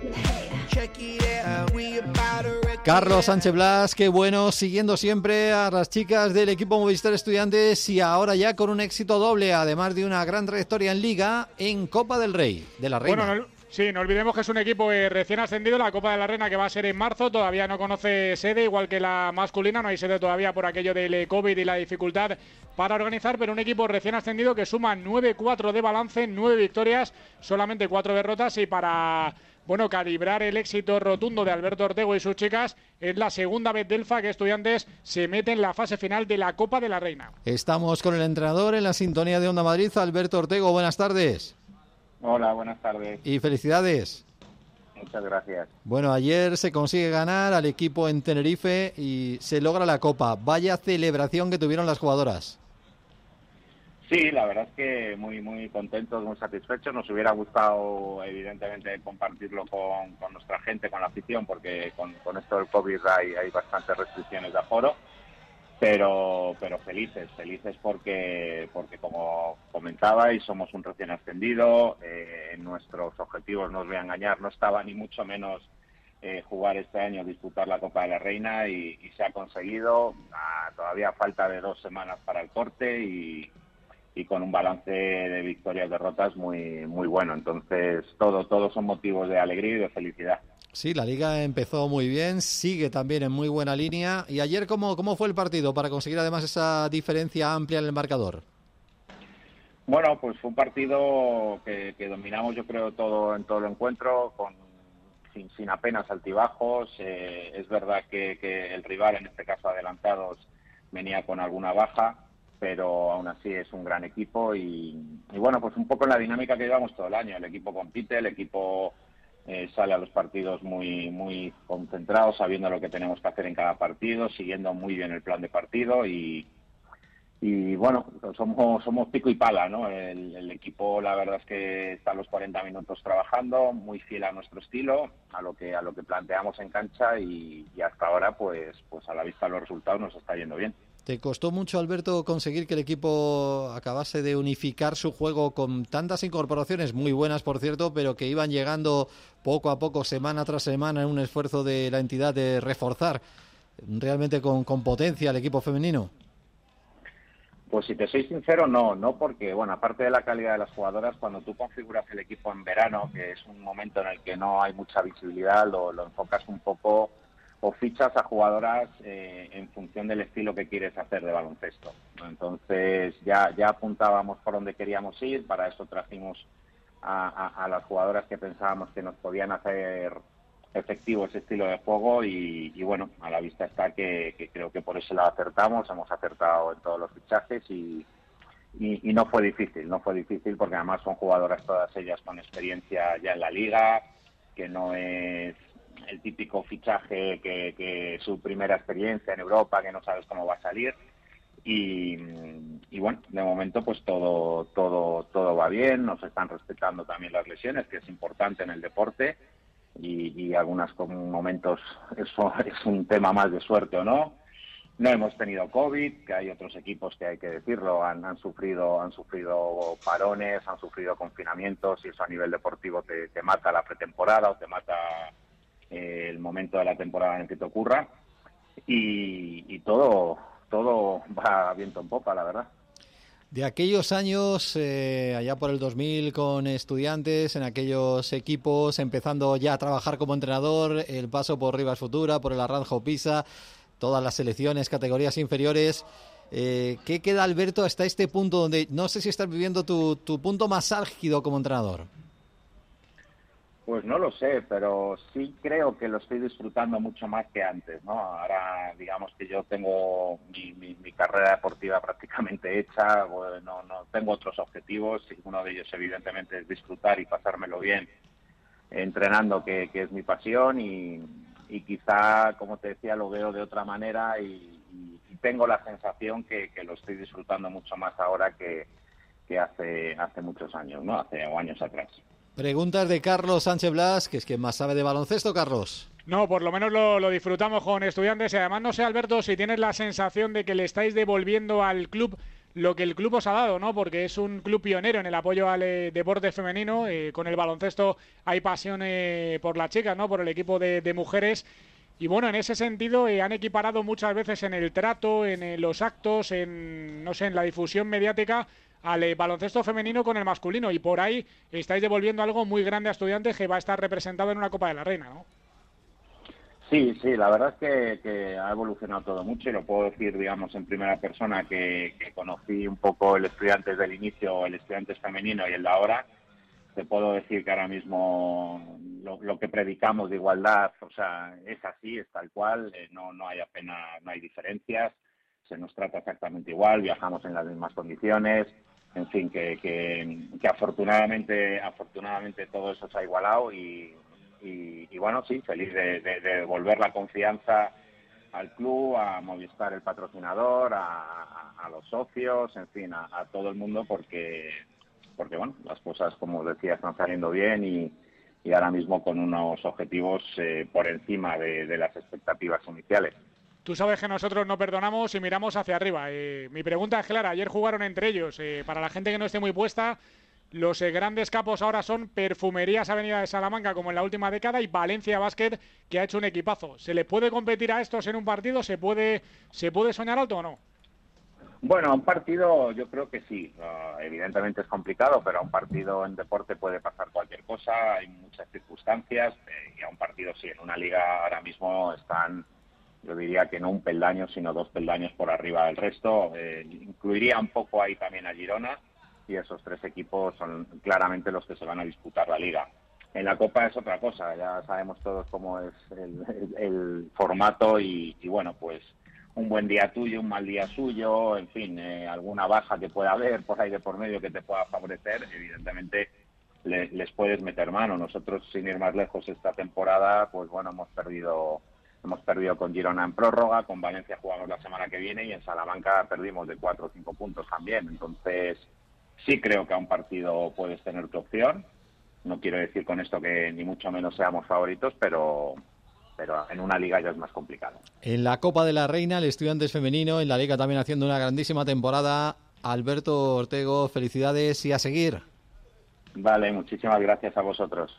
Carlos Sánchez Blas, qué bueno, siguiendo siempre a las chicas del equipo Movistar Estudiantes y ahora ya con un éxito doble, además de una gran trayectoria en Liga, en Copa del Rey, de la Reina. Bueno, sí, no olvidemos que es un equipo recién ascendido, la Copa de la Reina que va a ser en marzo, todavía no conoce sede, igual que la masculina, no hay sede todavía por aquello del COVID y la dificultad para organizar, pero un equipo recién ascendido que suma 9-4 de balance, 9 victorias, solamente 4 derrotas y para... Bueno, calibrar el éxito rotundo de Alberto Ortego y sus chicas, es la segunda vez del FA que Estudiantes se mete en la fase final de la Copa de la Reina. Estamos con el entrenador en la sintonía de Onda Madrid, Alberto Ortego. Buenas tardes. Hola, buenas tardes. Y felicidades. Muchas gracias. Bueno, ayer se consigue ganar al equipo en Tenerife y se logra la Copa. Vaya celebración que tuvieron las jugadoras. Sí, la verdad es que muy contentos, muy satisfechos. Nos hubiera gustado, evidentemente, compartirlo con nuestra gente, con la afición, porque con esto del COVID hay bastantes restricciones de aforo. Pero felices porque como comentabais, somos un recién ascendido. En nuestros objetivos, no os voy a engañar, no estaba ni mucho menos jugar este año, disputar la Copa de la Reina y se ha conseguido. Todavía falta de 2 semanas para el corte y con un balance de victorias y derrotas muy bueno. Entonces, todos son motivos de alegría y de felicidad. Sí, la Liga empezó muy bien, sigue también en muy buena línea. ¿Y ayer cómo fue el partido para conseguir además esa diferencia amplia en el marcador? Bueno, pues fue un partido que dominamos, yo creo, en todo el encuentro, sin apenas altibajos. Es verdad que el rival, en este caso adelantados, venía con alguna baja, pero aún así es un gran equipo y bueno, pues un poco en la dinámica que llevamos todo el año. El equipo compite, el equipo sale a los partidos muy concentrados, sabiendo lo que tenemos que hacer en cada partido, siguiendo muy bien el plan de partido y bueno, somos pico y pala, ¿no? El equipo, la verdad es que está los 40 minutos trabajando, muy fiel a nuestro estilo, a lo que planteamos en cancha y hasta ahora pues a la vista de los resultados nos está yendo bien. ¿Te costó mucho, Alberto, conseguir que el equipo acabase de unificar su juego con tantas incorporaciones, muy buenas por cierto, pero que iban llegando poco a poco, semana tras semana, en un esfuerzo de la entidad de reforzar realmente con potencia al equipo femenino? Pues si te soy sincero, no porque, bueno, aparte de la calidad de las jugadoras, cuando tú configuras el equipo en verano, que es un momento en el que no hay mucha visibilidad, lo enfocas un poco o fichas a jugadoras en función del estilo que quieres hacer de baloncesto. Entonces ya apuntábamos por dónde queríamos ir, para eso trajimos a las jugadoras que pensábamos que nos podían hacer efectivo ese estilo de juego y bueno, a la vista está que creo que por eso lo acertamos, hemos acertado en todos los fichajes y no fue difícil porque además son jugadoras todas ellas con experiencia ya en la liga, que no es el típico fichaje que su primera experiencia en Europa, que no sabes cómo va a salir y bueno, de momento pues todo va bien, nos están respetando también las lesiones, que es importante en el deporte y algunos momentos eso es un tema más de suerte o no. No hemos tenido COVID, que hay otros equipos que hay que decirlo, han sufrido parones, han sufrido confinamientos y eso a nivel deportivo te mata la pretemporada o te mata el momento de la temporada en el que te ocurra y todo va viento en popa, la verdad. De aquellos años, allá por el 2000 con Estudiantes, en aquellos equipos, empezando ya a trabajar como entrenador, el paso por Rivas Futura, por el Arranjo Pisa, todas las selecciones, categorías inferiores. ¿Qué queda, Alberto, hasta este punto donde no sé si estás viviendo tu punto más álgido como entrenador? Pues no lo sé, pero sí creo que lo estoy disfrutando mucho más que antes, ¿no? Ahora, digamos que yo tengo mi carrera deportiva prácticamente hecha, no tengo otros objetivos y uno de ellos evidentemente es disfrutar y pasármelo bien entrenando, que es mi pasión y quizá, como te decía, lo veo de otra manera y tengo la sensación que lo estoy disfrutando mucho más ahora que hace muchos años, ¿no? Hace años atrás. Preguntas de Carlos Sánchez Blas, que es quien más sabe de baloncesto, Carlos. No, por lo menos lo disfrutamos con Estudiantes y además no sé, Alberto, si tienes la sensación de que le estáis devolviendo al club lo que el club os ha dado, ¿no? Porque es un club pionero en el apoyo al deporte femenino. Con el baloncesto hay pasión por las chicas, ¿no? Por el equipo de mujeres. Y bueno, en ese sentido han equiparado muchas veces en el trato, en los actos, en, no sé, en la difusión mediática al baloncesto femenino con el masculino. Y por ahí estáis devolviendo algo muy grande a Estudiantes, que va a estar representado en una Copa de la Reina, ¿no? Sí, la verdad es que ha evolucionado todo mucho y lo puedo decir, digamos, en primera persona, que conocí un poco el Estudiantes del inicio, el Estudiantes femenino y el de ahora. Te puedo decir que ahora mismo lo que predicamos de igualdad, o sea, es así, es tal cual, no hay apenas, no hay diferencias, se nos trata exactamente igual, viajamos en las mismas condiciones, en fin, que afortunadamente todo eso se ha igualado y bueno, sí, feliz de devolver la confianza al club, a Movistar, el patrocinador, a los socios, en fin, a todo el mundo, porque bueno, las cosas, como os decía, están saliendo bien y ahora mismo con unos objetivos por encima de las expectativas iniciales. Tú sabes que nosotros no perdonamos y miramos hacia arriba. Mi pregunta es clara. Ayer jugaron entre ellos. Para la gente que no esté muy puesta, los grandes capos ahora son Perfumerías Avenida de Salamanca, como en la última década, y Valencia Basket, que ha hecho un equipazo. ¿Se le puede competir a estos en un partido? ¿Se puede soñar alto o no? Bueno, un partido yo creo que sí. Evidentemente es complicado, pero a un partido en deporte puede pasar cualquier cosa, hay muchas circunstancias, y a un partido sí. En una liga ahora mismo están, yo diría que no un peldaño, sino 2 peldaños por arriba del resto. Incluiría un poco ahí también a Girona, y esos 3 equipos son claramente los que se van a disputar la liga. En la Copa es otra cosa, ya sabemos todos cómo es el formato y bueno, pues un buen día tuyo, un mal día suyo, en fin, alguna baja que pueda haber por ahí de por medio que te pueda favorecer, evidentemente les puedes meter mano. Nosotros, sin ir más lejos, esta temporada, pues bueno, hemos perdido con Girona en prórroga, con Valencia jugamos la semana que viene y en Salamanca perdimos de 4 o 5 puntos también. Entonces, sí creo que a un partido puedes tener tu opción. No quiero decir con esto que ni mucho menos seamos favoritos, pero en una liga ya es más complicado. En la Copa de la Reina, el Estudiantes femenino, en la liga también haciendo una grandísima temporada. Alberto Ortego, felicidades y a seguir. Vale, muchísimas gracias a vosotros.